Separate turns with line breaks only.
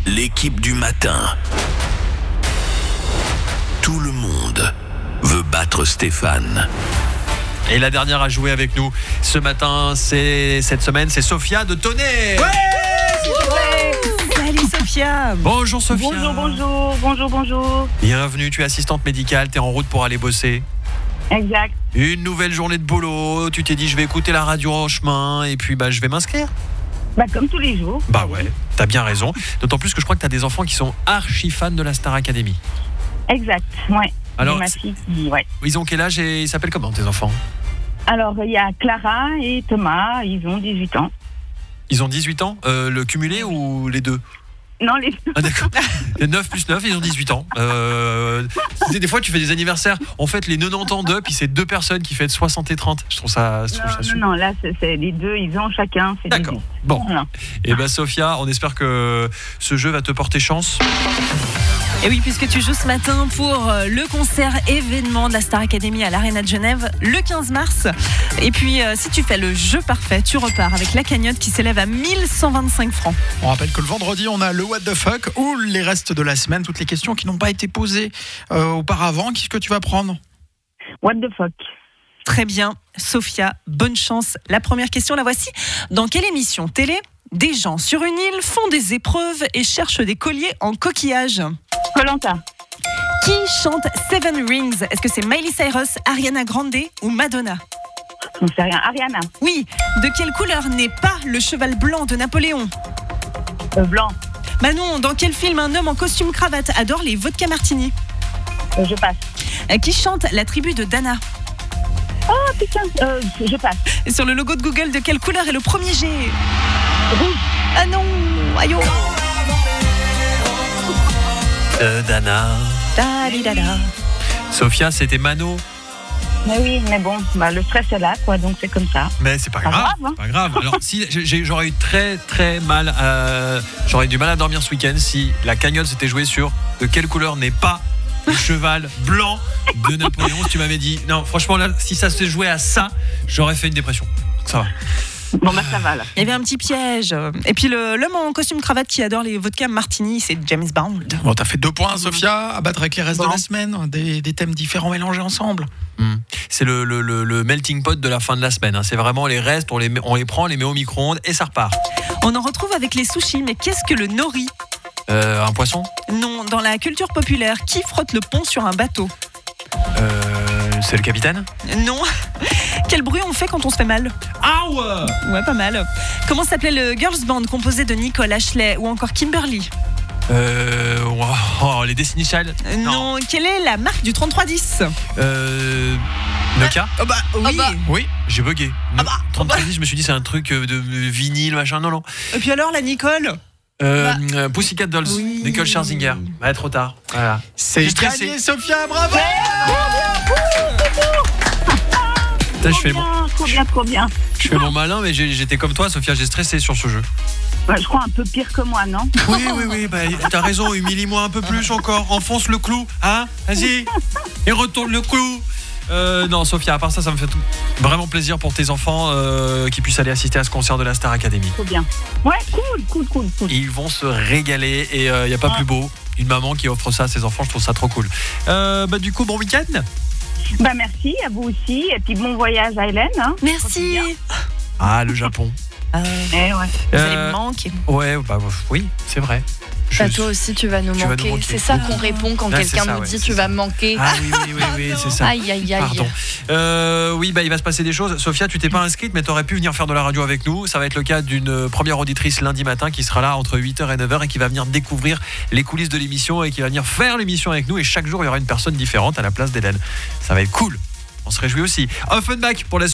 L'équipe du matin. Tout le monde veut battre Stéphane.
Et la dernière à jouer avec nous ce matin, cette semaine, c'est Sophia de Tonnerre.
Salut Sophia.
Bonjour Sophia.
Bonjour.
Bienvenue, tu es assistante médicale, tu es en route pour aller bosser.
Exact.
Une nouvelle journée de boulot, tu t'es dit je vais écouter la radio en chemin et puis je vais m'inscrire.
Comme tous les jours.
Bah ouais, t'as bien raison. D'autant plus que je crois que t'as des enfants qui sont archi fans de la Star Academy.
Exact, ouais.
Alors,
ma fille, ouais.
Ils ont quel âge et ils s'appellent comment tes enfants ?
Alors, il y a Clara et Thomas, ils ont 18 ans.
Ils ont 18 ans, le cumulé ou les deux ?
Non, les deux.
Ah d'accord. 9 plus 9, ils ont 18 ans. Des fois, tu fais des anniversaires. En fait, les 90 ans d'eux, puis c'est deux personnes qui fêtent 60 et 30. Je trouve ça super.
Non, là, c'est les deux, ils ont chacun. C'est
d'accord.
18.
Bon.
Voilà.
Et Sophia, on espère que ce jeu va te porter chance.
Et oui, puisque tu joues ce matin pour le concert événement de la Star Academy à l'Arena de Genève le 15 mars. Et puis, si tu fais le jeu parfait, tu repars avec la cagnotte qui s'élève à 1125 francs.
On rappelle que le vendredi, on a le What the Fuck ou les restes de la semaine, toutes les questions qui n'ont pas été posées auparavant. Qu'est-ce que tu vas prendre ?
What the fuck.
Très bien, Sophia, bonne chance. La première question, la voici. Dans quelle émission télé des gens sur une île font des épreuves et cherchent des colliers en coquillage ?
Koh-Lanta.
Qui chante Seven Rings ? Est-ce que c'est Miley Cyrus, Ariana Grande ou Madonna ?
On sait rien. Ariana.
Oui. De quelle couleur n'est pas le cheval blanc de Napoléon ?
Blanc.
Manon, dans quel film un homme en costume cravate adore les vodka martini ?
Je passe.
Qui chante La tribu de Dana ?
Oh putain, je passe.
Et sur le logo de Google, de quelle couleur est le premier G ?
Rouge.
Ah non, aïe oh.
Dana.
Da-di-da-da.
Sophia, c'était Mano.
Mais oui, mais bon, le stress est là, quoi, donc c'est comme ça.
Mais c'est pas
Pas
grave.
grave, hein.
Pas grave. Alors, si j'aurais eu très mal, j'aurais eu du mal à dormir ce week-end si la cagnotte s'était jouée sur de quelle couleur n'est pas le cheval blanc de Napoléon. Si tu m'avais dit, non, franchement, là, si ça se jouait à ça, j'aurais fait une dépression. Ça va.
Bon, ça va, là.
Il y avait un petit piège. Et puis l'homme en costume cravate qui adore les vodka martini, c'est James Bond.
Bon, t'as fait 2 points, Sophia, à battre avec les restes de la semaine. Des thèmes différents mélangés ensemble.
C'est le melting pot de la fin de la semaine. C'est vraiment les restes, on les prend, on les met au micro-ondes et ça repart.
On en retrouve avec les sushis, mais qu'est-ce que le nori ?
Un poisson ?
Non, dans la culture populaire, qui frotte le pont sur un bateau ?
C'est le capitaine ?
Non. Quel bruit on fait quand on se fait mal ?
Ah ouais !
Ouais, pas mal. Comment s'appelait le girls band composé de Nicole, Ashley ou encore Kimberly ?
Les Destiny Child ?
Non. Quelle est la marque du 3310 ?
Nokia ?
Oui.
J'ai bugué. 3310, je me suis dit c'est un truc de vinyle, machin. Non.
Et puis alors, la Nicole ?
Pussycat Dolls,
Oui.
Nicole Scherzinger. Trop tard. Voilà.
C'est
J'ai stressé.
gagné, Sophia, bravo.
Putain,
Trop bien.
Je fais mon malin, mais j'étais comme toi, Sophia, j'ai stressé sur ce jeu.
Je crois un peu pire que moi, non ?
Oui, t'as raison, humilie-moi un peu plus encore, enfonce le clou, hein ? Vas-y, et retourne le clou. Non, Sophia, à part ça me fait vraiment plaisir pour tes enfants qui puissent aller assister à ce concert de la Star Academy.
Trop bien. Ouais, cool.
Ils vont se régaler et il n'y a pas plus beau. Une maman qui offre ça à ses enfants, je trouve ça trop cool. Du coup, bon week-end.
Merci, à vous aussi. Et puis bon voyage à Hélène. Hein.
Merci.
Ah, le Japon.
Ouais.
Vous allez me manquer.
Ouais, oui, c'est vrai.
Toi aussi tu vas nous manquer. C'est ça qu'on répond quand quelqu'un nous dit tu vas me manquer.
Ah oui, c'est ça.
Aïe.
Pardon. Il va se passer des choses. Sophia, tu t'es pas inscrite, mais t'aurais pu venir faire de la radio avec nous. Ça va être le cas d'une première auditrice lundi matin qui sera là entre 8h et 9h et qui va venir découvrir les coulisses de l'émission et qui va venir faire l'émission avec nous. Et chaque jour, il y aura une personne différente à la place d'Hélène. Ça va être cool. On se réjouit aussi. Offenbach pour la